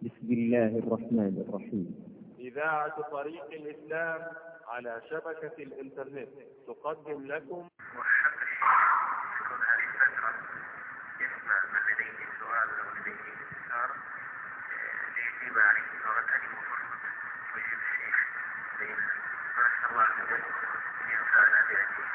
بسم الله الرحمن الرحيم. إذاعة طريق الإسلام على شبكة الإنترنت تقدم لكم محبش يكون هذه الفترة يسمع من لديه سؤال أو لديه استفسار ليجيب عليه مرة مفرط ويجيب الشيخ ما شاء الله عز ينفعنا بهذه.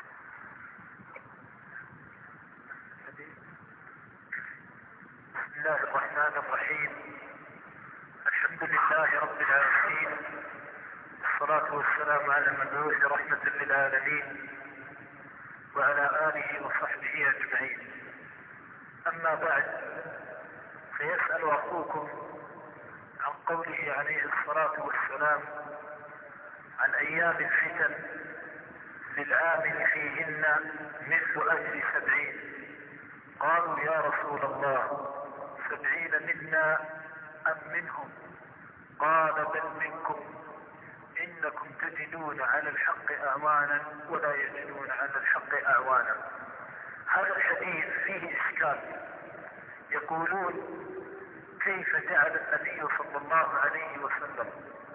بسم الله الرحمن الرحيم. الحمد لله رب العالمين، والصلاة والسلام على المبعوث رحمة للعالمين وعلى آله وصحبه أجمعين. أما بعد، فيسأل أخوكم عن قوله عليه الصلاة والسلام عن أيام الفتن للعامل فيهن مثل أجر 70. قالوا يا رسول الله 70 منا أم منهم؟ قال بل منكم، إنكم تجدون على الحق أعوانا ولا يجدون على الحق أعوانا. هذا الحديث فيه إشكال. يقولون كيف جعل النبي صلى الله عليه وسلم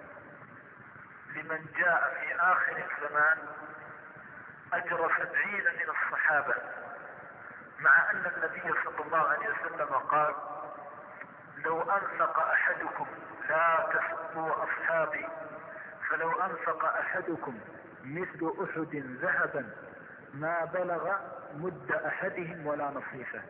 لمن جاء في آخر الزمان أجر 70 من الصحابة، مع أن النبي صلى الله عليه وسلم قال لو أنفق أحدكم، لا تسبوا أصحابي، فلو أنفق أحدكم مثل أحد ذهبا ما بلغ مد أحدهم ولا نصيفه.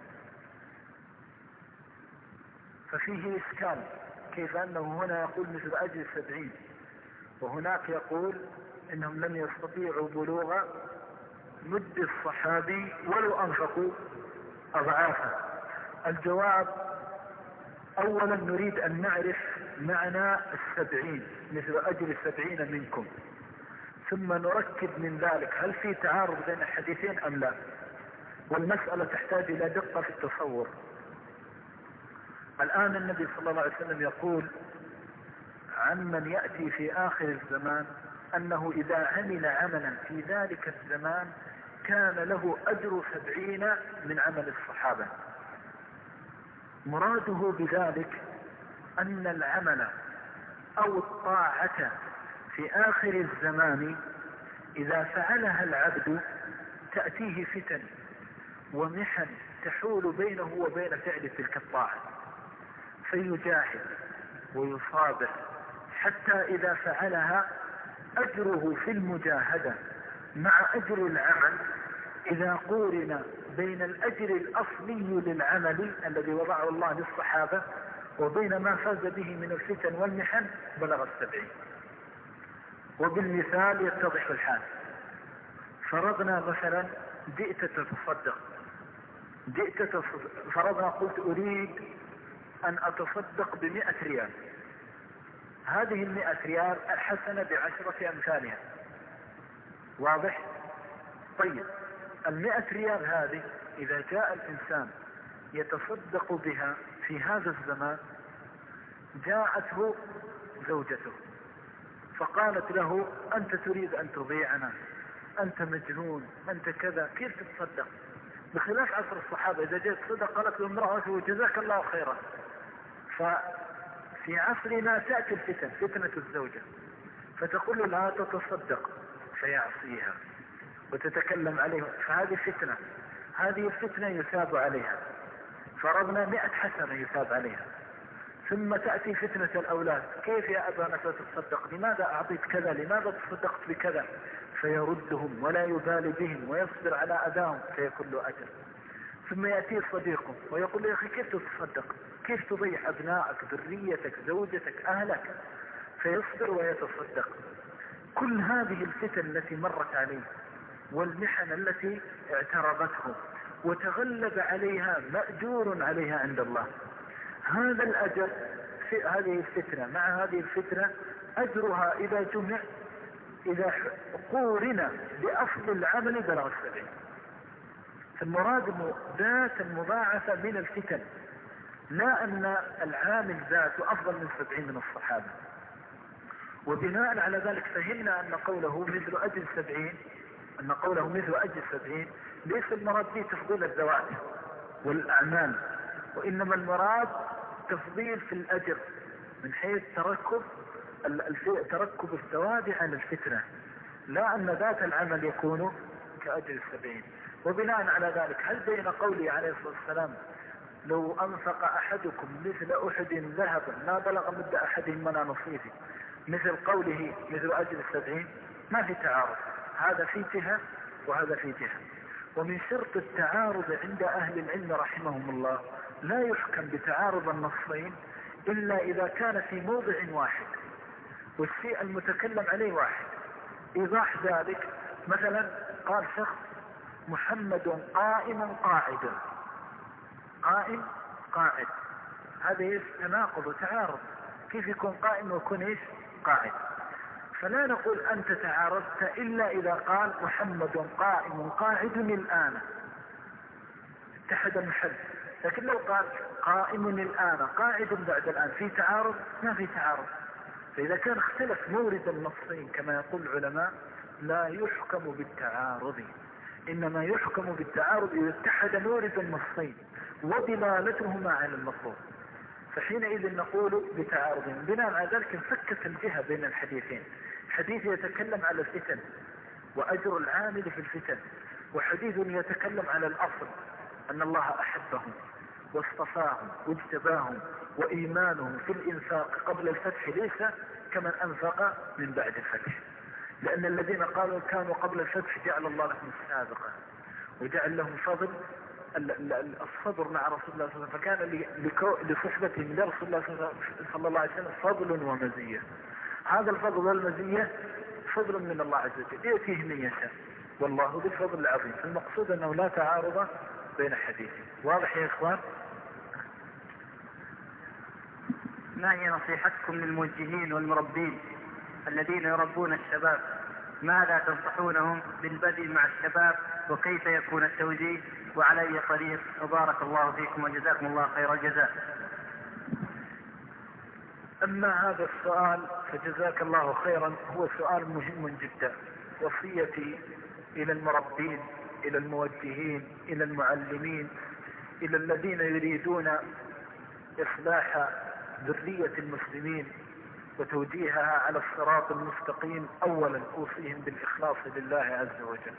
ففيه إشكال، كيف أنه هنا يقول مثل أجر 70 وهناك يقول إنهم لم يستطيعوا بلوغ مد الصحابي ولو أنفقوا أضعافه. الجواب: أولا نريد أن نعرف معنى 70 مثل أجر 70 منكم، ثم نركب من ذلك هل في تعارض بين الحديثين أم لا. والمسألة تحتاج إلى دقة في التصور. الآن النبي صلى الله عليه وسلم يقول عن من يأتي في آخر الزمان أنه إذا عمل عملا في ذلك الزمان كان له أجر 70 من عمل الصحابة. مراده بذلك أن العمل أو الطاعة في آخر الزمان إذا فعلها العبد تأتيه فتن ومحن تحول بينه وبين فعل تلك الطاعة، فيجاهد ويصابر حتى إذا فعلها أجره في المجاهدة مع أجر العمل، إذا قورن بين الأجر الأصلي للعمل الذي وضعه الله للصحابة وبين ما فاز به من الفتن والمحن بلغ 70. وبالمثال يتضح الحال. فرضنا مثلا جئت تتصدق، فرضنا قلت أريد أن أتصدق ب100 ريال. هذه 100 ريال الحسنة ب10 أمثالها. واضح؟ طيب، 100 ريال هذه إذا جاء الإنسان يتصدق بها في هذا الزمان، جاءته زوجته فقالت له أنت تريد أن تضيعنا، أنت مجنون، أنت كذا، كيف تتصدق؟ بخلاف عصر الصحابة إذا جاءت صدق قالت له امرأته جزاك الله خيرا. ففي عصرنا تأتي الفتن، فتنة الزوجة، فتقول لا تتصدق فيعصيها وتتكلم عليه، فهذه فتنة. هذه الفتنة يثاب عليها. فرضنا 100 حسنة يثاب عليها. ثم تأتي فتنة الأولاد، كيف يا أبا نفسك تصدق؟ لماذا أعطيت كذا؟ لماذا تصدقت بكذا؟ فيردهم ولا يبالي بهم ويصبر على أذاهم فيكون له أجر. ثم يأتي صديقه ويقول له يا أخي كيف تتصدق؟ كيف تضيع أبنائك، ذريتك، زوجتك، أهلك؟ فيصبر ويتصدق. كل هذه الفتن التي مرت عليه والمحن التي اعترضته وتغلب عليها مأجور عليها عند الله، هذا الأجر في هذه الفتنة مع هذه الفتنة أجرها إذا جمع، إذا قورن بأصل العمل بلغ 70. فالمراد ذات المضاعفة من الفتن، لا أن العامل ذاته أفضل من 70 من الصحابة. وبناء على ذلك فهمنا أن قوله مثل أجر 70، أن قوله مثل أجر 70 ليس المراد به تفضيل الذوات والأعمال، وإنما المراد التفضيل في الأجر من حيث تركب الثواب على الفتنة، لا أن ذات العمل يكون كأجر 70. وبناء على ذلك هل بين قوله عليه الصلاة والسلام لو أنفق أحدكم مثل أحد ذهبا ما بلغ مد أحدهم ولا نصيفه، مثل قوله مثل أجر 70؟ ما في تعارض، هذا في جهة وهذا في جهة. ومن شرط التعارض عند أهل العلم رحمهم الله لا يحكم بتعارض النصين إلا إذا كان في موضع واحد والشيء المتكلم عليه واحد. إيضاح ذلك مثلا قال شخص محمد قائم قاعد، قائم قاعد، هذا ايش؟ تناقض وتعارض. كيف يكون قائم ويكون ايش؟ قاعد؟ فلا نقول أنت تعارضت إلا إذا قال محمد قائم قاعد الآن، اتحد المحل. لكن لو قال قائم الآن قاعد بعد الآن، في تعارض؟ ما في تعارض. فإذا كان اختلف مورد النصين كما يقول العلماء لا يحكم بالتعارض، إنما يحكم بالتعارض إذا اتحد مورد النصين ودلالتهما على المطلوب، فحينئذ نقول بتعارض. بناء على ذلك انفكت الجهة بين الحديثين، حديث يتكلم على الفتن وأجر العامل في الفتن، وحديث يتكلم على الأصل أن الله أحبهم واصطفاهم واجتباهم، وإيمانهم في الإنفاق قبل الفتح ليس كمن أنفق من بعد الفتح، لأن الذين قالوا كانوا قبل الفتح جعل الله لهم السابقة وجعل لهم فضل الصبر مع رسول الله صلى الله عليه وسلم، فكان لصحبتهم لرسول الله صلى الله عليه وسلم فضل ومزية. هذا الفضل والمزية فضل من الله عز وجل يأتيه من يشاء، والله ذو الفضل العظيم. المقصود أنه لا تعارض بين حديثين. واضح يا إخوان؟ ما هي نصيحتكم للموجهين والمربين الذين يربون الشباب؟ ماذا تنصحونهم بالبدء مع الشباب، وكيف يكون التوجيه، وعلى أي طريق؟ وبارك الله فيكم وجزاكم الله خير الجزاء. أما هذا السؤال فجزاك الله خيرا، هو سؤال مهم جدا. وصيتي إلى المربين، إلى الموجهين، إلى المعلمين، إلى الذين يريدون إصلاح ذرية المسلمين وتوجيهها على الصراط المستقيم، أولا أوصيهم بالإخلاص لله عز وجل،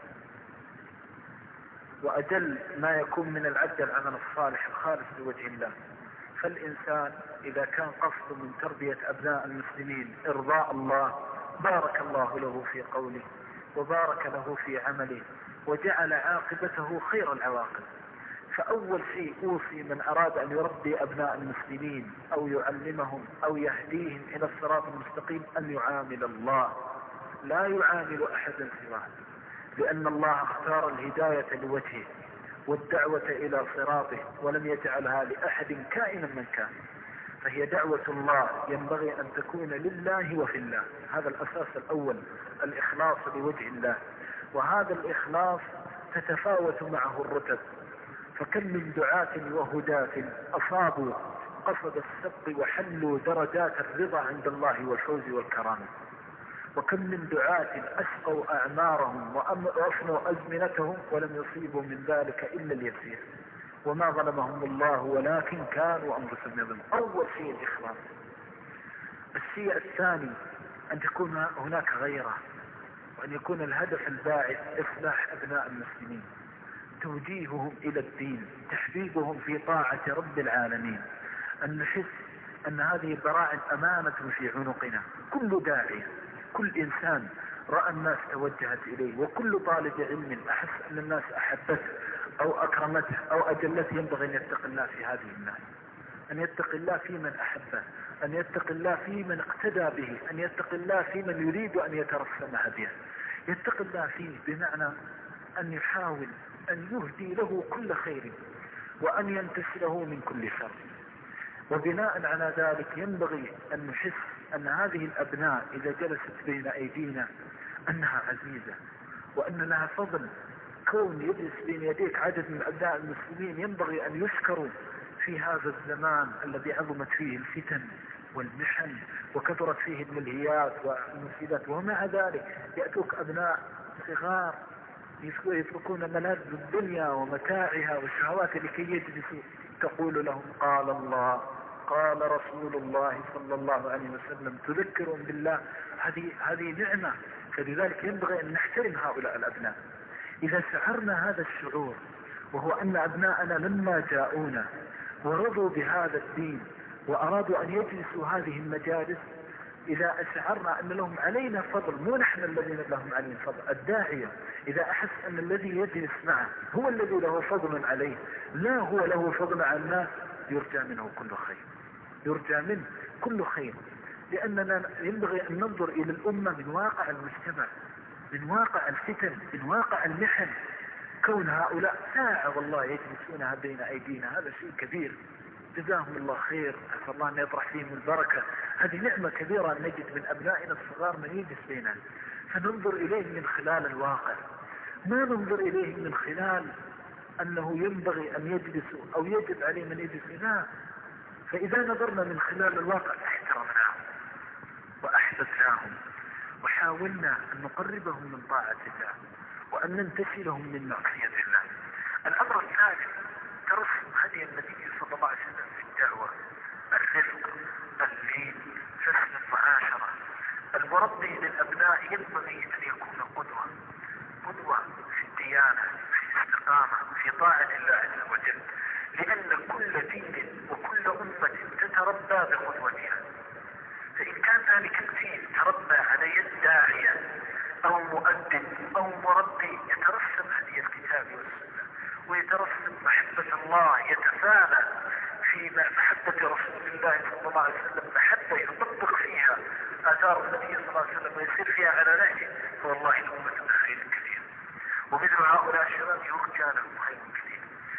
وأجل ما يكون من العبد العمل الصالح الخالص لوجه الله. فالإنسان إذا كان قصد من تربية أبناء المسلمين إرضاء الله بارك الله له في قوله وبارك له في عمله وجعل عاقبته خير العواقب. فأول شيء أوصي من أراد أن يربي أبناء المسلمين أو يعلمهم أو يهديهم إلى الصراط المستقيم أن يعامل الله، لا يعامل أحدا سواه، لأن الله اختار الهداية لوجهه والدعوة إلى صراطه ولم يجعلها لأحد كائنا من كان، فهي دعوة الله ينبغي أن تكون لله وفي الله. هذا الأساس الأول، الإخلاص لوجه الله. وهذا الإخلاص تتفاوت معه الرتب، فكم من دعاة وهداة أصابوا قصد السبق وحلوا درجات الرضا عند الله والفوز والكرامة، وكم من دعاة أسقوا أعمارهم وأفنوا أزمنتهم ولم يصيبوا من ذلك إلا اليسير، وما ظلمهم الله ولكن كانوا أنفسهم يظلمون. أول شيء الإخلاص. الشيء الثاني أن تكون هناك غيرة، وأن يكون الهدف الباعث إصلاح أبناء المسلمين، توجيههم إلى الدين، تحبيبهم في طاعة رب العالمين، أن نحس أن هذه براعم أمانة في عنقنا. كل داعية، كل إنسان رأى الناس توجهت إليه، وكل طالب علم أحس أن الناس أحبته أو أكرمته أو أجلته ينبغي أن يتقي الله في هذه الناس، أن يتقي الله في من أحبه، أن يتقي الله في من اقتدى به، أن يتقي الله في من يريد أن يترسم هديه، يتقي الله فيه بمعنى أن يحاول أن يهدي له كل خير وأن ينتشله من كل شر. وبناء على ذلك ينبغي أن نحس أن هذه الأبناء إذا جلست بين أيدينا أنها عزيزة، وأن لها فضل. كون يجلس بين يديك عدد من أبناء المسلمين ينبغي أن يشكروا في هذا الزمان الذي عظمت فيه الفتن والمحن وكثرت فيه الملهيات والمفسدات، ومع ذلك يأتوك أبناء صغار يتركون ملاذ الدنيا ومتاعها والشهوات لكي يجلسوا، تقول لهم قال الله قال رسول الله صلى الله عليه وسلم تذكرهم بالله، هذه نعمة. فلذلك ينبغي أن نحترم هؤلاء الأبناء. إذا شعرنا هذا الشعور، وهو أن أبناءنا لما جاءونا ورضوا بهذا الدين وأرادوا أن يجلسوا هذه المجالس، إذا أشعرنا أن لهم علينا فضل، مو نحن الذين لهم علينا فضل، الداعية إذا أحس أن الذي يجلس معه هو الذي له فضل عليه لا هو له فضل على الناس، يرجى منه كل خير، يرجى منه كل خير. لأننا ينبغي أن ننظر إلى الأمة من واقع المجتمع، من واقع الفتن، من واقع المحن. كون هؤلاء ساعة والله يجلسونها بين أيدينا هذا شيء كبير، جزاهم الله خير، أسأل الله أن يطرح فيهم البركة. هذه نعمة كبيرة أن نجد من أبنائنا الصغار من يجلس بيننا، فننظر إليه من خلال الواقع، ما ننظر إليه من خلال أنه ينبغي أن يجلسوا أو يجب عليه من يجلس. لا، فإذا نظرنا من خلال الواقع احترمناهم وأحببناهم وحاولنا أن نقربهم من طاعة الله وأن ننتشلهم من معصية الله. الأمر الثالث ترسم هدي النبي صلى الله عليه وسلم في الدعوة، الرفق، اللين، حسن المعاشرة. المربي للأبناء ينبغي أن يكون قدوة في الديانة، في الاستقامة، في طاعة الله عز وجل، لأن كل دين وكل أمة تتربى بقدوتها. فإن كان ذلك الدين تربى على يد داعية أو مؤدب أو مربي يترسم هدي الكتاب والسنة ويترسم محبة الله، يتفانى في محبة رسول الله صلى الله عليه وسلم، محبة يطبق فيها آثار النبي صلى الله عليه وسلم ويسير فيها على نهجه، فوالله الأمة بخير كثير. ومثل هؤلاء الشباب يرجى لهم خير كثير.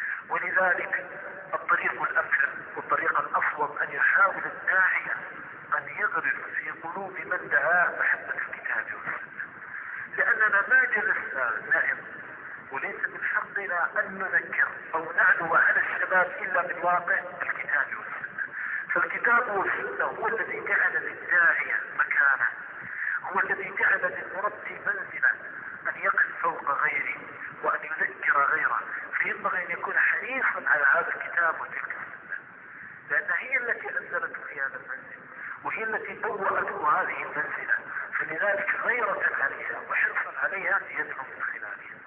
ولذلك الطريق الأمثل والطريق الأصوب أن يحاول الداعية أن يغرس في قلوب من دعاه محبة الكتاب والسنة، لأننا ما جلسنا نائم، وليس من حقنا أن نذكر أو نعلو على الشباب إلا من واقع الكتاب والسنة. فالكتاب والسنة هو الذي جعل للداعية مكانه، هو الذي جعل للمربي منزلا أن يقف فوق غيره وأن يذكر غيره. فينبغي أن يكون حريصا على هذا الكتاب وتلك السنة، لأن هي التي أنزلته في هذا المنزل وهي التي بوأته هذه المنزلة، فلذلك غيرة عليها وحرصا عليها يدعو من خلالها.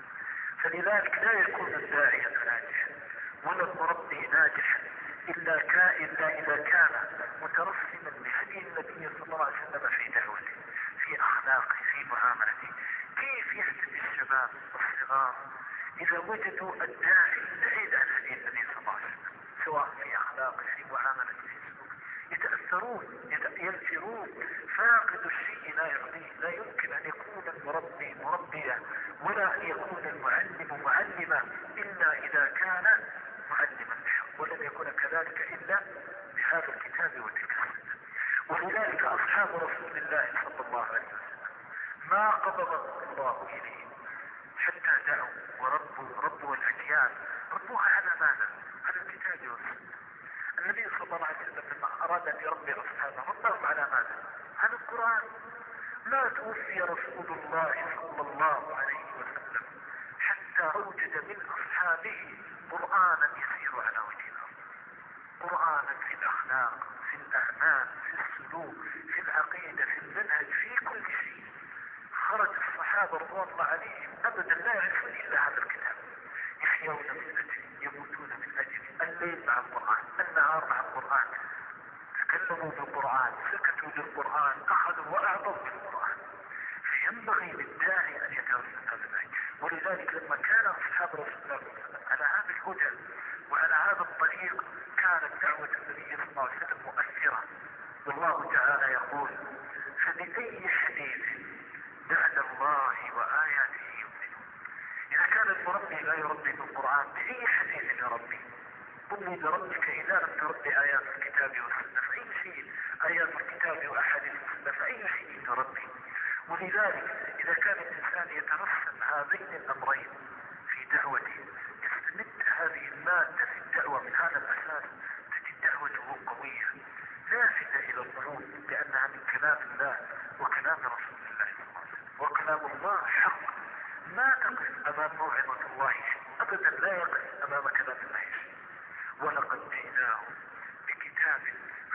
فلذلك لا يكون الداعية ناجحا ولا المربي ناجحا إلا إذا كان مترسما بهدي النبي صلى الله عليه وسلم في دعوته، في أخلاقه، في معاملته. كيف يحسب الشباب الصغار إذا وجدوا الداعي بعيد عن هدي النبي صلى الله عليه وسلم، سواء في أخلاقه، في معاملته، في سلوكه، يتأثرون، ينفرون. فاقد الشيء لا يرضيه. لا يمكن أن يكون المربي مربيا ولا أن يكون المعلم معلما إلا إذا كان معلما بحق، ولن يكون كذلك إلا بهذا الكتاب وتلك السنة. ولذلك أصحاب رسول الله صلى الله عليه وسلم ما قبض الله إليهم حتى دعوا وربوا الأجيال، ربوها على ماذا؟ على الكتاب والسنة. النبي صلى الله عليه وسلم لما أراد أن يربي أصحابه ربهم على ماذا؟ على القرآن. ما توفي رسول الله صلى الله عليه وسلم حتى أوجد من أصحابه قرآنا يسير على وجه الأرض، قرآنا في الأخلاق، في الأعمال، في السلوك، في العقيدة، في المنهج، في كل شيء. خرج الصحابة رضوان الله عليهم أبدا لا يعرفون إلا هذا الكتاب، يحيون من أجله، يموتون من أجله، الليل مع القرآن، النهار مع القرآن، تكلموا بالقرآن، سكتوا بالقرآن، أخذوا وأعطوا بالقرآن. فينبغي للداعي أن يتوسط هذا النهج. ولذلك لما كان أصحاب رسول الله صلى الله عليه وسلم على هذا الهدى وعلى هذا الطريق كانت دعوة النبي صلى الله عليه وسلم مؤثرة. والله تعالى يقول: فبأي حديث بعد الله وآياته يؤمنون. إذا كان المربي لا يربي بالقرآن بأي حديث يربي؟ قل لي بربك إذا لم تربي آيات الكتاب والسنة فأي شيء، آيات الكتاب وأحاديث السنة فأي شيء تربي؟ ولذلك إذا كان الإنسان يترسم هذين الأمرين في دعوته، يستمد هذه المادة في الدعوة من هذا الأساس، تجد دعوته قوية لافته إلى القلوب، لأنها من كلام الله وكلام رسول الله صلى الله عليه وسلم، وكلام الله حق. ما تقف أمام موعظة الله شيء أبدا، لا يقف أمام كلام الله شيء. ولقد جئناهم بكتاب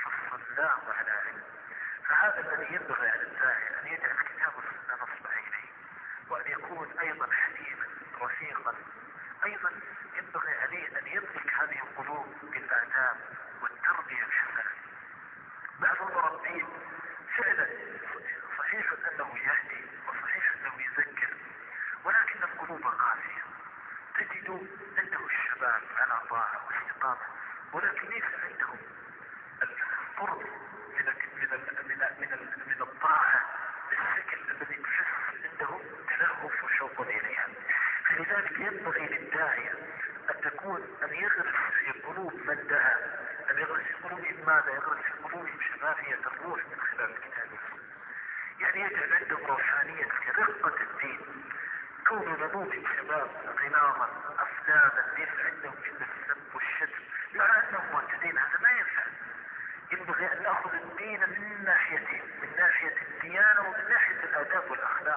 لا معنى علم. فهذا الذي ينبغي على الداعي أن يجعل كتاب السنة نصب عينيه، وأن يكون أيضا حليما رفيقا. أيضا ينبغي عليه أن يملك هذه القلوب بالآداب والتربية الحسنة. بعض المربين فعلا صحيح أنه يهدي وصحيح أنه يذكر، ولكن القلوب قاسية. تجد عنده الشباب على طاعة واستقامة، ولكن ليس عندهم القرب من الطاعة بالشكل الذي تحس عنده تلهف وشوق إليها. فلذلك ينبغي للداعية أن يغرس في قلوب من دعا، أن يغرس في قلوبهم ماذا؟ يغرس في قلوبهم شفافية الروح من خلال الكتاب والسنة. يعني يجعل عندهم روحانية رقة الدين. كون نموذج شباب غلاما أفلاما ليس عندهم إلا السب والشتم مع أنهم معتدين، هذا ما ينفع. ينبغي أن نأخذ الدين من ناحيتين، من ناحية الديانة ومن ناحية الآداب والأخلاق.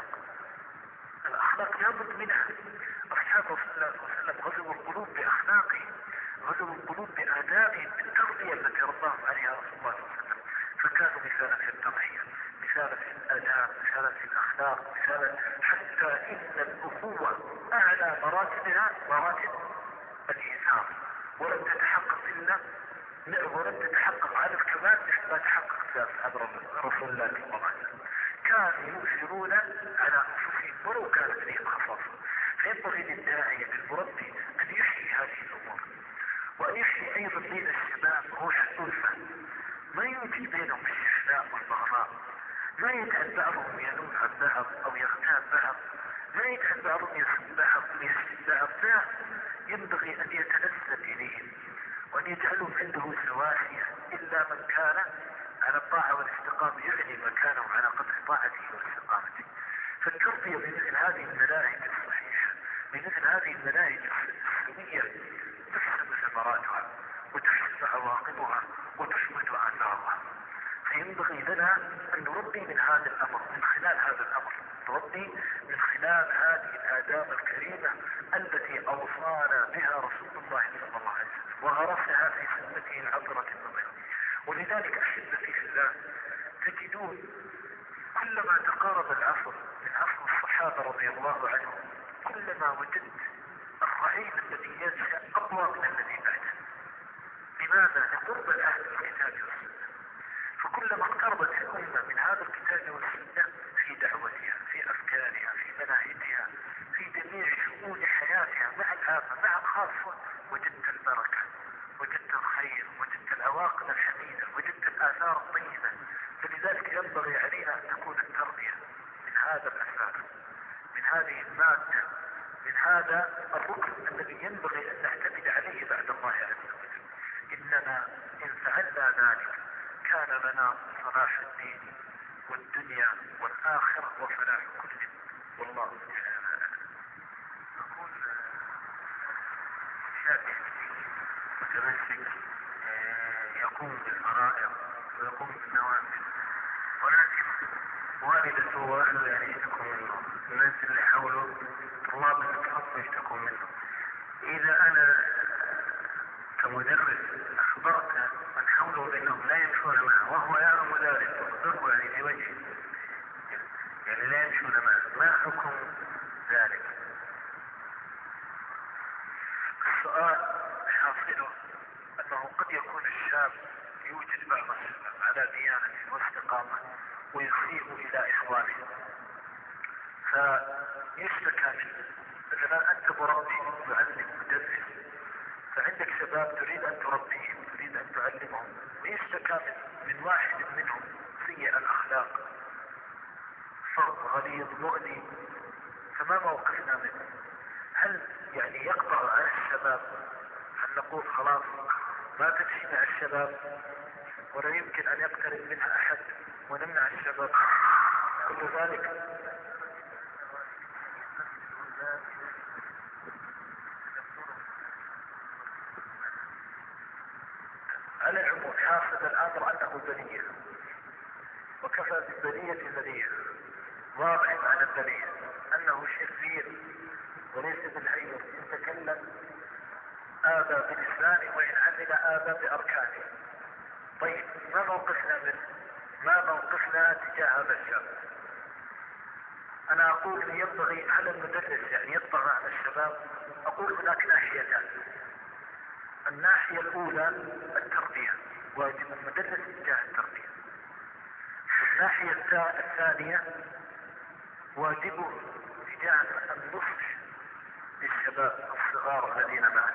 الأخلاق لابد منها. أصحاب رسول الله صلى الله عليه وسلم غزوا القلوب بأخلاقهم، غزوا القلوب بآدابهم، بالتربية التي رباهم عليها رسول الله صلى الله عليه وسلم. فكانوا مثالا في التضحية، مثالا في الآداب، مثالا في الأخلاق، مثالا حتى إن الأخوة أعلى مراتبها مراتب الإيثار، ولم تتحقق إلا ولم تتحقق على الكمال مثل ما تحقق في أصحاب رسول الله صلى الله عليه وسلم. كانوا يؤثرون على أنفسهم ولو كانت بهم خصاصة. فينبغي للداعية للمربي أن يحيي هذه الأمور، وأن يحيي أيضا بين الشباب روح الألفة، ما يوجد بينهم الشحناء والبغضاء، لا يجعل بعضهم ينوم عن بعض أو يغتاب بعض، لا يجعل بعضهم يسب بعض ويسب بعض، لا، ينبغي أن يتنزل إليهم وأن يجعلهم عنده سواسية، إلا من كان على الطاعة والاستقامة يعلي مكانه على قدر طاعته واستقامته. فالتربية بمثل هذه المناهج الصحيحة، بمثل هذه المناهج السوية، تحسن ثمراتها وتحسن عواقبها وتثبت آثارها. فينبغي لنا أن نربي من هذا الأمر، من خلال هذا الأمر نربي من خلال هذه الآداب الكريمة التي أوصانا بها رسول الله صلى الله عليه وسلم وغرسها في سنته العطرة النظيرة. ولذلك أحبتي في الله تجدون كلما تقارب العصر من عصر الصحابة رضي الله عنهم كلما وجدت الرعيل الذي ينشأ أقوى من الذي بعده. لماذا؟ لقرب العهد بالكتاب والسنة. فكلما اقتربت الأمة من هذا الكتاب والسنة في دعوتها، في أفكارها، في مناهجها، في جميع شؤون حياتها مع العامة مع الخاصة، وجدت البركة، وجدت الخير، وجدت العواقب الحميدة، وجدت الآثار الطيبة. فلذلك ينبغي علينا أن تكون التربية من هذا الأساس، من هذه المادة، من هذا الركن الذي ينبغي أن نعتمد عليه بعد الله عز وجل. إننا إن فعلنا ذلك كان لنا صلاح الدين والدنيا والآخرة وفلاح كل. والله تعالى أعلم. نقول شاب متمسك يقوم بالفرائض ويقوم بالنوافل، ولكن والدته واهله يعني يشتكوا منه، الناس اللي حوله طلاب الفصل يشتكوا منه. إذا أنا كمدرس أخبرت من حوله بأنهم لا يمشون معه وهو يعلم ذلك وأخبره يعني في وجهه يعني لا يمشون معه، ما حكم ذلك؟ السؤال حاصله أنه قد يكون الشاب يوجد بعض الشباب على ديانة واستقامة ويسيء إلى إخوانه فيشتكى منه. مثلا أنت مربي معلم مدرس، فعندك شباب تريد أن تربيهم، تريد أن تعلمهم، ويشتكى من واحد منهم سيء الأخلاق، صوت غليظ مؤذي، فما موقفنا منه؟ هل يعني يقطع على الشباب؟ هل نقول خلاص ما تمشي مع الشباب ولا يمكن أن يقترب منها أحد ونمنع الشباب؟ كل ذلك على العموم حاصل الأمر أنه بلية، وكفى بالبلية بلية، واضح على البلية أنه شرير وليس بالحير، يتكلم آبى بلسانه وإن عمل آبى بأركانه. طيب ما موقفنا تجاه هذا الشاب؟ انا اقول ان ينبغي على المدرس يعني يطلع على الشباب. اقول هناك ناحيتان. الناحية الاولى التربية، واجب المدرس تجاه التربية. الناحية الثانية واجبه تجاه النصح للشباب الصغار الذين معه.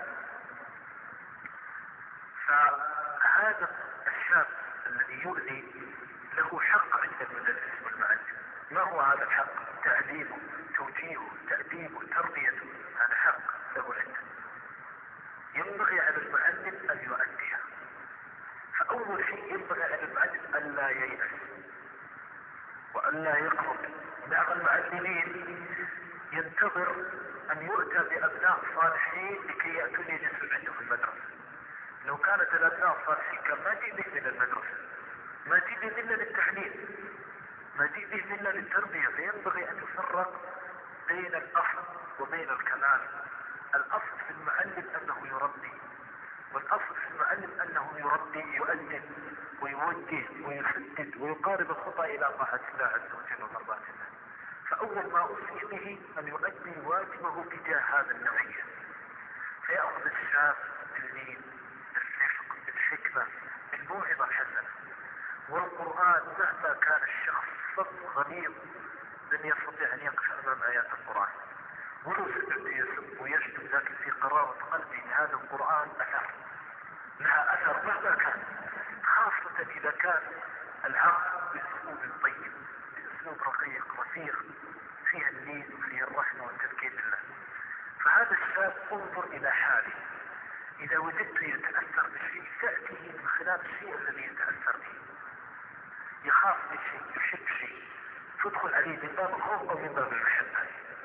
فهذا الشاب الذي يؤذي له حق عند المدرس والمعلم. ما هو هذا الحق؟ تعليمه، توجيهه، تأديبه، تربيته، هذا حق له عنده. ينبغي على المعلم أن يؤديها. فأول شيء ينبغي على المعلم أن لا ييأس وأن لا يقنط. بعض المعلمين ينتظر أن يؤتى بأبناء صالحين لكي يأتون يجلسون عنده في المدرسة. لو كانت الأبناء الصالحين كان ما جئ به من المدرسة، ما جئ به إلا للتعليم، ما جئ به إلا للتربية. فينبغي أن يفرق بين الأصل وبين الكمال. الأصل في المعلم أنه يربي، والأصل في المعلم أنه يربي، يؤدب ويوجه ويسدد ويقارب الخطأ إلى طاعة الله عز وجل ومرضاة الله. فأول ما أوصي به أن يؤدي واجبه تجاه هذا النوعية. فيأخذ الشاب باللين، بالرفق، بالحكمة، بالموعظة الحسنة. والقرآن مهما كان الشخص صف غليظ لن يستطيع أن يقف أمام آيات القرآن. ولو سجد يسب ويشتم، لكن في قرارة قلبه هذا القرآن أثر، لها أثر مهما كان، خاصة إذا كان العقل بأسلوب طيب، بأسلوب رقيق رفيق، فيها اللين وفيها الرحمة والتذكير بالله. فهذا الشاب انظر إلى حاله، إذا وجدت يتأثر بشيء تأتيه من خلال الشيء الذي يتأثر به. يخاف من شيء، يحب شيء، تدخل عليه من باب الخوف أو من باب المحبة،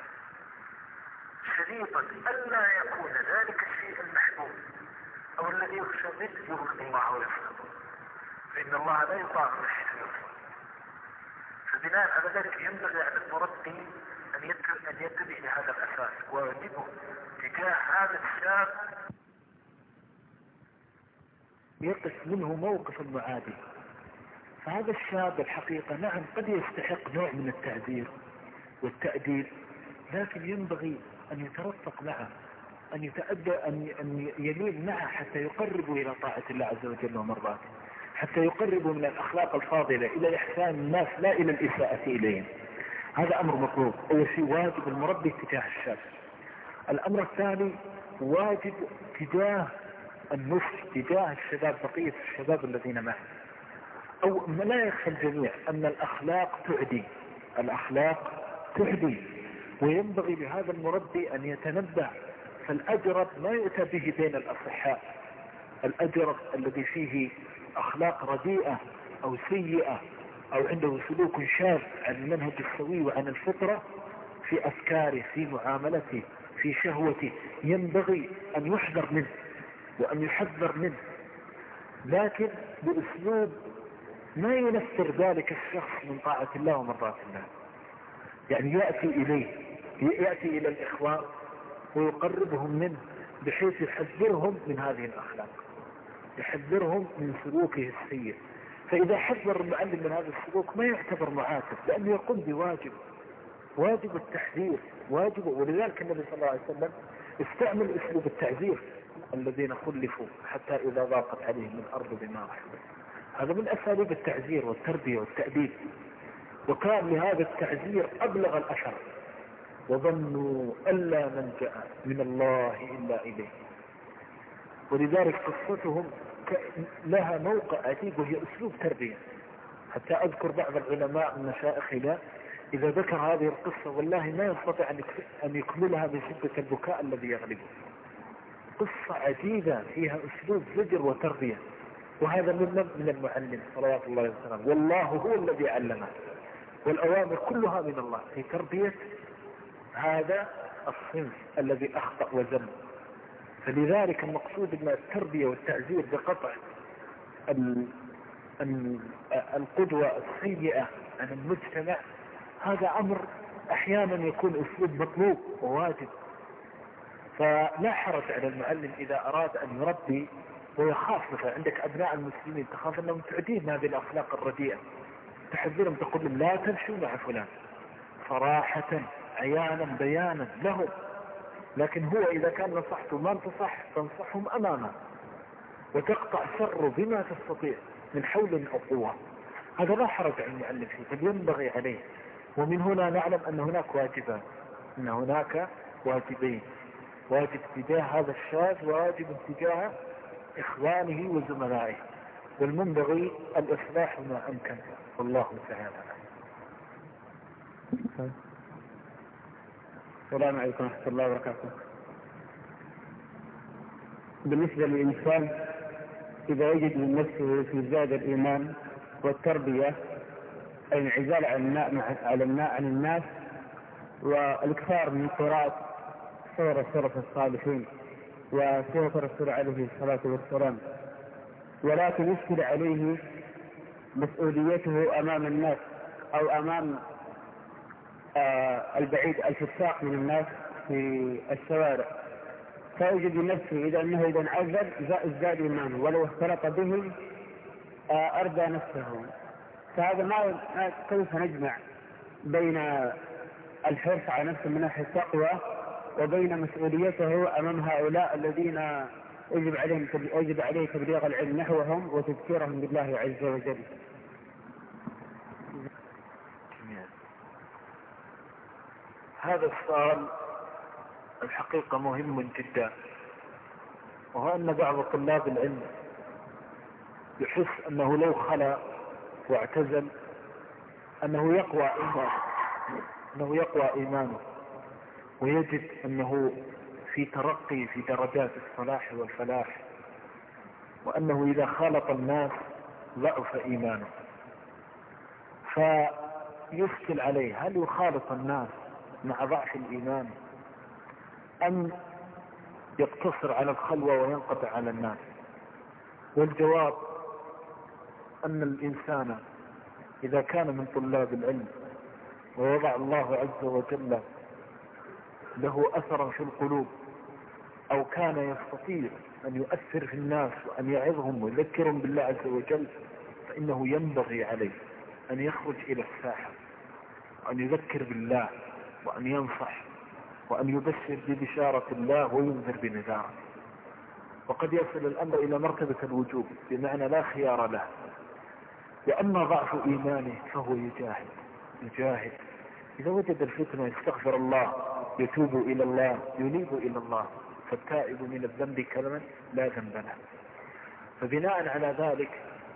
شريطا ألا يكون ذلك الشيء المحبوب أو الذي يخشى منه يغضب الله ويصدق، فإن الله لا يطاع من حيث يصدق. فبناء على ذلك ينبغي على المربي أن ينتبه لهذا الأساس، ويجبه تجاه هذا الشاب يقف منه موقف المعادي. فهذا الشاب الحقيقة نعم قد يستحق نوع من التعذير والتأديب، لكن ينبغي أن يترفق معه، أن يتأدى، أن يميل معه حتى يقرب إلى طاعة الله عز وجل ومرضاته، حتى يقرب من الأخلاق الفاضلة إلى إحسان الناس لا إلى الإساءة إليهم. هذا أمر مطلوب. أول شيء واجب المربي تجاه الشاب. الأمر الثاني واجب تجاه النصح تجاه الشباب، بقية الشباب الذين معه. أو لا يخفى الجميع أن الأخلاق تعدي، وينبغي لهذا المربي أن يتنبه. فالأجرب ما يؤتى به بين الأصحاء، الأجرب الذي فيه أخلاق رديئة أو سيئة أو عنده سلوك شاذ عن المنهج السوي وعن الفطرة في أفكاره، في معاملته، في شهوته، ينبغي أن يحذر منه وأن يحذر منه، لكن بأسلوب ما ينفر ذلك الشخص من طاعة الله ومرضاة الله. يعني يأتي إلى الإخوان ويقربهم منه بحيث يحذرهم من هذه الأخلاق، يحذرهم من سلوكه السيء. فإذا حذر المعلم من هذا السلوك ما يعتبر معاتب، لأنه يقوم واجب التحذير، ولذلك النبي صلى الله عليه وسلم استعمل أسلوب التعذير الذين خلفوا حتى إذا ضاقت عليهم الأرض بما رحبت. هذا من أساليب التعذير والتربية والتأديب، وكان لهذا التعذير أبلغ الأثر. وظنوا ألا ملجأ من الله إلا إليه. ولذلك قصتهم لها موقع عجيب، وهي أسلوب تربية. حتى أذكر بعض العلماء من مشايخنا إذا ذكر هذه القصة والله ما يستطيع أن يكملها من شدة البكاء الذي يغلبه. قصة عجيبة فيها أسلوب زجر وتربية، وهذا من المعلم صلوات الله وسلامه. والله هو الذي علمه، والأوامر كلها من الله في تربية هذا الصنف الذي أخطأ وذنب. فلذلك المقصود من التربية والتعزير بقطع القدوة السيئة عن المجتمع، هذا أمر أحيانا يكون أسلوب مطلوب وواجب. فلا حرج على المعلم إذا أراد أن يربي ويخاف مثلا عندك أبناء المسلمين تخاف أنهم تعديهم هذه الأخلاق الرديئة، تحذرهم تقول لهم لا تمشوا مع فلان صراحة عيانا بيانا لهم. لكن هو إذا كان نصحته ما انتصح تنصحهم أمامه وتقطع شره بما تستطيع من حول أو قوة. هذا لا حرج على المعلم فيه، بل ينبغي عليه. ومن هنا نعلم أن هناك واجبان، أن هناك واجبين، واجب تجاه هذا الشاذ وواجب تجاه إخوانه وزملائه، والمنبغي الإصلاح ما أمكن. والله تعالى. السلام عليكم ورحمة الله وبركاته. بالنسبة للإنسان إذا وجد من نفسه في زاد الإيمان والتربية الانعزال عن الناس والإكثار من قراءة سور السلف الصالحين وسيرة الرسول عليه الصلاة والسلام، ولكن يشكل عليه مسؤوليته أمام الناس أو أمام البعيد الفساق من الناس في الشوارع، فيجد نفسه إذا انعزل ازداد إيمانه ولو اختلط بهم أرضى نفسه. فهذا ما كيف نجمع بين الحرص على نفسه من ناحية التقوى وبين مسؤوليته أمام هؤلاء الذين يجب عليه تبليغ العلم نحوهم وتذكيرهم بالله عز وجل؟ هذا السؤال الحقيقة مهم جدا، وهو أن بعض طلاب العلم يحس أنه لو خلا واعتزل أنه يقوى إيمانه، ويجد أنه في ترقي في درجات الصلاح والفلاح، وأنه إذا خالط الناس ضعف إيمانه. فيشكل عليه هل يخالط الناس مع ضعف الإيمان أم يقتصر على الخلوة وينقطع على الناس؟ والجواب أن الإنسان إذا كان من طلاب العلم ووضع الله عز وجل له أثرا في القلوب أو كان يستطيع أن يؤثر في الناس وأن يعظهم ويذكرهم بالله عز وجل، فإنه ينبغي عليه أن يخرج إلى الساحة وأن يذكر بالله وأن ينصح وأن يبشر ببشارة الله وينذر بنذاره. وقد يصل الأمر إلى مرتبة الوجوب بمعنى لا خيار له. وأما ضعف إيمانه فهو يجاهد إذا وجد الفتنة يستغفر الله، يتوب إلى الله، ينيب إلى الله، فالتائب من الذنب كمن لا ذنب له. فبناء على ذلك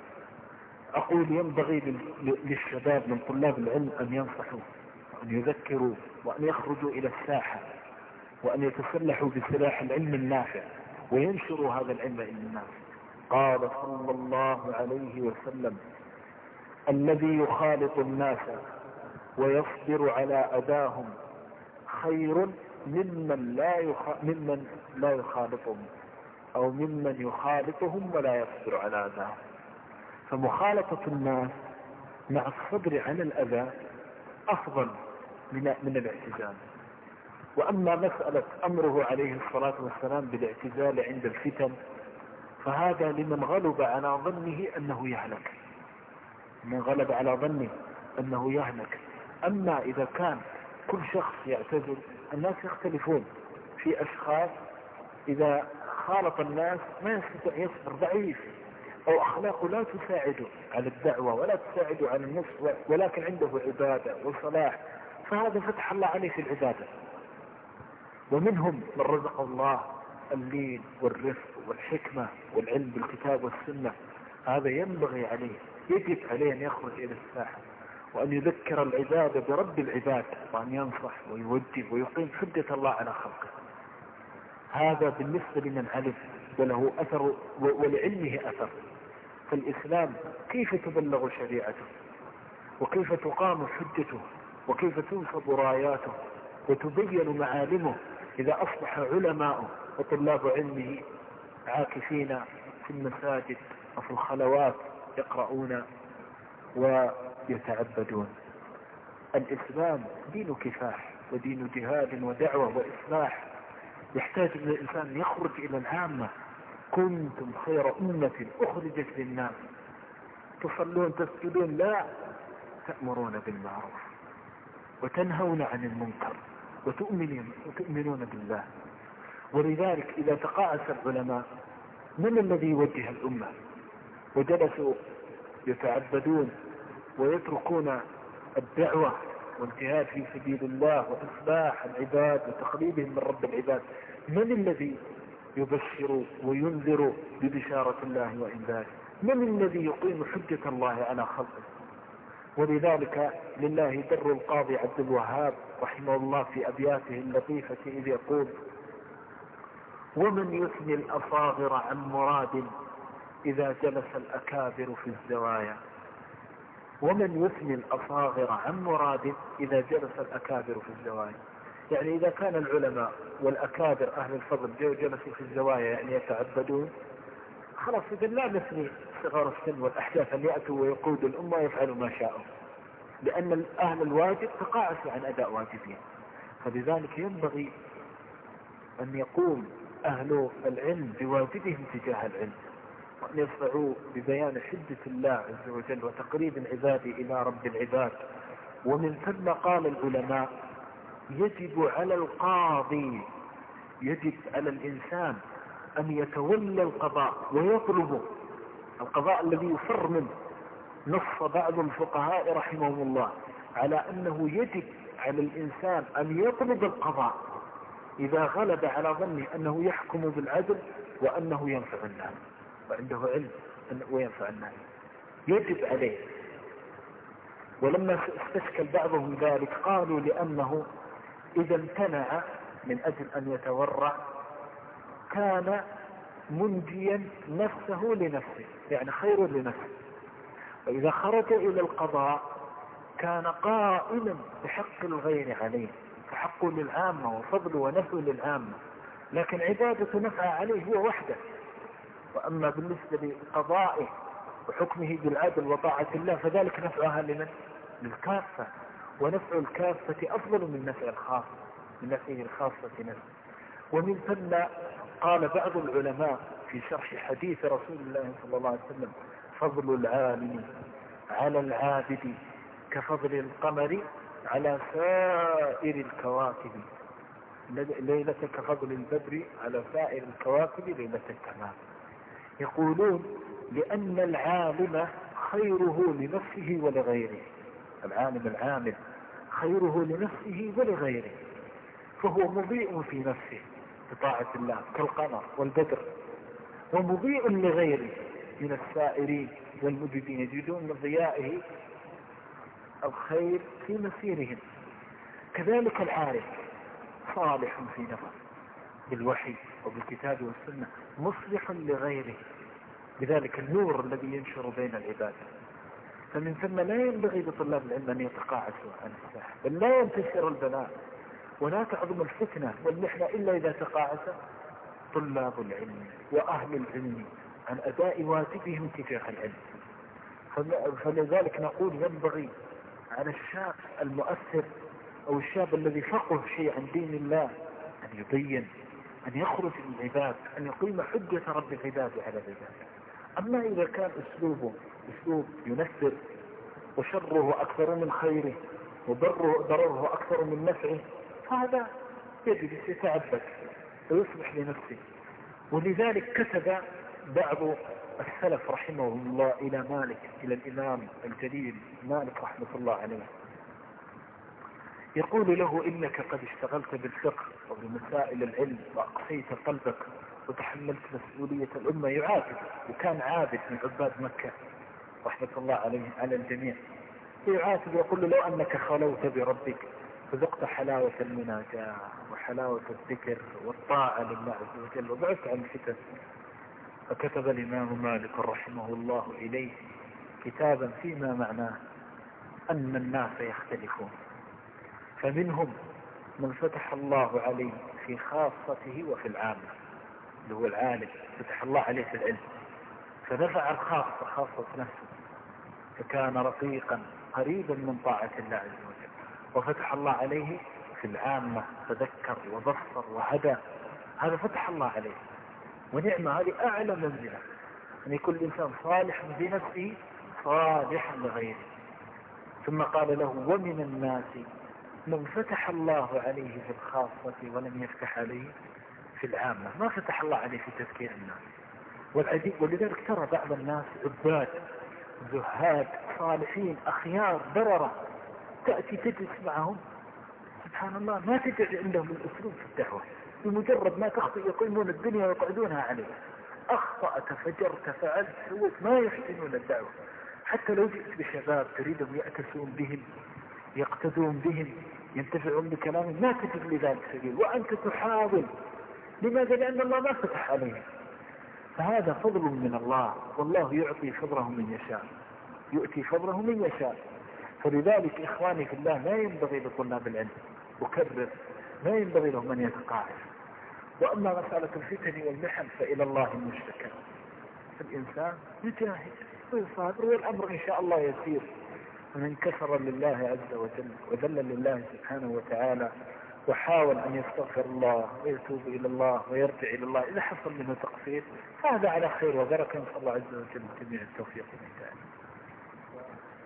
أقول ينبغي للشباب من طلاب العلم أن ينصحوا وأن يذكروا وأن يخرجوا إلى الساحة وأن يتسلحوا بسلاح العلم النافع وينشروا هذا العلم إلى الناس. قال صلى الله عليه وسلم: الذي يخالط الناس ويصبر على أذاهم خير ممن لا يخالطهم أو ممن يخالطهم ولا يصبر على أذاهم. فمخالطة الناس مع الصبر عن الأذى أفضل من الاعتزال. وأما مسألة أمره عليه الصلاة والسلام بالاعتزال عند الفتن فهذا لمن غلب على ظنه أنه يهلك، من غلب على ظنه أنه يهلك. أما إذا كان كل شخص يعتزل، الناس يختلفون في أشخاص إذا خالط الناس ما يستطيع يصبر، ضعيف أو أخلاقه لا تساعده على الدعوة ولا تساعده على النصر، ولكن عنده عبادة وصلاح، فهذا فتح الله عليه في العبادة. ومنهم من رزق الله اللين والرفق والحكمة والعلم بالكتاب والسنة، هذا ينبغي عليه، يجب عليه أن يخرج إلى الساحة وأن يذكر العبادة برب العباد وأن ينصح ويوجه ويقيم حجة الله على خلقه. هذا بالنسبة لمن علم وله أثر ولعلمه أثر. فالإسلام كيف تبلغ شريعته وكيف تقام حجته وكيف تنصب راياته وتبين معالمه إذا أصبح علماء وطلاب علمه عاكفين في المساجد وفي الخلوات يقرؤون ويتعبدون. الإسلام دين كفاح ودين جهاد ودعوة وإصلاح، يحتاج أن الإنسان يخرج إلى العامة كنتم خير أمة أخرجت للناس تصلون تسجدون لا تأمرون بالمعروف وتنهون عن المنكر وتؤمنون بالله. ولذلك إذا تقاعس العلماء من الذي يوجه الأمة وجلسوا يتعبدون ويتركون الدعوة والجهاد في سبيل الله وإصلاح العباد وتقريبهم من رب العباد، من الذي يبشر وينذر ببشارة الله وإنذاره؟ من الذي يقيم حجة الله على خلقه؟ ولذلك لله در القاضي عبد الوهاب رحمه الله في أبياته اللطيفة إذ يقول: ومن يثني الأصاغر عن مراد إذا جلس الأكابر في الزوايا. ومن يثني الأصاغر عن مراد إذا جلس الأكابر في الزوايا، يعني إذا كان العلماء والأكابر أهل الفضل جلسوا في الزوايا يعني يتعبدون، خلاص إذا لا نثني صغار السن والأحداث أن يأتوا ويقودوا الأمة ويفعلوا ما شاءوا، لأن أهل الواجب تقاعسوا عن أداء واجبين. فلذلك ينبغي أن يقوم أهل العلم بواجبهم تجاه العلم، وأن يدفعوا ببيان حجة الله عز وجل وتقريب العباد إلى رب العباد. ومن ثم قال العلماء: يجب على القاضي، يجب على الإنسان أن يتولى القضاء ويطلب القضاء الذي يفر منه. نص بعض الفقهاء رحمهم الله على أنه يجب على الإنسان أن يطلب القضاء إذا غلب على ظنه أنه يحكم بالعدل وأنه ينفع الناس وعنده علم وينفع الناس، يجب عليه. ولما استشكل بعضهم ذلك قالوا لأنه إذا امتنع من أجل أن يتورع كان منجيا نفسه لنفسه، يعني خير لنفسه. وإذا خرج إلى القضاء كان قائما بحق الغير عليه، فحقه للعامة وفضله ونفعه للعامة، لكن عبادة نفعه عليه هو وحده. وأما بالنسبة لقضائه وحكمه بالعدل وطاعة الله فذلك نفعها لمن؟ للكافة، ونفع الكافة أفضل من نفع الخاص، من نفعه الخاصة نفسه. ومن ثم قال بعض العلماء في شرح حديث رسول الله صلى الله عليه وسلم: فضل العالم على العابد كفضل القمر على سائر الكواكب ليلة كفضل البدر على سائر الكواكب ليلة التمام. يقولون لأن العالم خيره لنفسه ولغيره، العالم العامل خيره لنفسه ولغيره، فهو مضيء في نفسه بطاعة الله كالقمر والبدر، ومضيء لغيره من السائرين والمجدين يجدون من ضيائه الخير في مسيرهم. كذلك العارف صالح في نفسه بالوحي وبالكتاب والسنة، مصلح لغيره بذلك النور الذي ينشر بين العباد. فمن ثم لا ينبغي لطلاب العلم أن يتقاعسوا عن الساحة، بل لا ينتشر البلاء ولا تعظم الفتنة والمحنة إلا إذا تقاعس طلاب العلم وأهل العلم عن أداء واجبهم تجاه العلم. فلذلك نقول ينبغي على الشاب المؤثر أو الشاب الذي فقه شيء عن دين الله أن يبين، أن يخرج للعباد، أن يقيم حجة رب العباد على العباد. أما إذا كان أسلوبه أسلوب ينفر وشره أكثر من خيره وضرره أكثر من نفعه، فهذا يجلس يتعبد ويصبح لنفسه. ولذلك كتب بعض السلف رحمه الله إلى مالك، إلى الإمام الجليل مالك رحمة الله عليه، يقول له: إنك قد اشتغلت بالفقه وبمسائل العلم وأقصيت قلبك وتحملت مسؤولية الأمة. يعاتب، وكان عابد من عباد مكة رحمة الله عليه على الجميع. يعاتب يقول له: لو أنك خلوت بربك فذقت حلاوة المناجاة وحلاوة الذكر والطاعة لله عز وجل وبعدت عن الفتن. فكتب الإمام مالك رحمه الله إليه كتابا فيما معناه أن الناس يختلفون، فمنهم من فتح الله عليه في خاصته وفي العامة، اللي هو العالم فتح الله عليه في العلم فنفع الخاصة خاصة نفسه فكان رقيقا قريبا من طاعة الله عز وجل، وفتح الله عليه في العامة فذكر وبصر وهدى، هذا فتح الله عليه. ونعمة هذه أعلى منزلة، أن يكون الإنسان صالح بنفسه صالحا لغيره. ثم قال له ومن الناس من فتح الله عليه في الخاصة ولم يفتح عليه في العامة. ما فتح الله عليه في تذكير الناس والعجيب. ولذلك ترى بعض الناس عباد زهاد صالحين أخيار بررة، تأتي تجلس معهم سبحان الله ما تجد عندهم الأسلوب في الدعوة، بمجرد ما تخطئ يقيمون الدنيا ويقعدونها عليه. أخطأت فجرت فعلت سويت ما يحسنون الدعوة. حتى لو جئت بشباب تريدهم يأتسون بهم يقتدون بهم ينتفعون بكلامهم ما تجد لذلك سبيل، وأنت تحاول. لماذا؟ لأن الله ما فتح عليهم. فهذا فضل من الله، والله يعطي فضله من يشاء، يؤتي فضله من يشاء. فلذلك إخواني في الله لا ينبغي لطلاب العلم، أكرر، لا ينبغي لهم أن يتقاعس. وأما مسألة الفتن والمحن فإلى الله المشتكى. الإنسان يجاهد ويصابر والأمر إن شاء الله يسير. من انكسر لله عز وجل وذل لله سبحانه وتعالى وحاول أن يستغفر الله ويتوب إلى الله ويرجع إلى الله، إذا حصل منه تقصير هذا على خير وبركة، نسأل الله عز وجل جميع التوفيق والهداية.